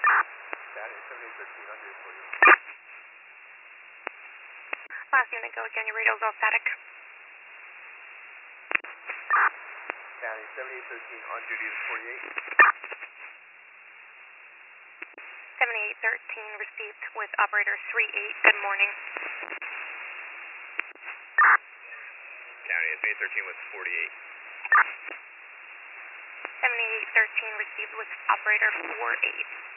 County 7813 on duty for you. Last unit, go again. Your radio's all static. County 7813 on duty to 48. 7813 received with operator 38. Good morning. County 7813 with 48. 7813 received with operator 48.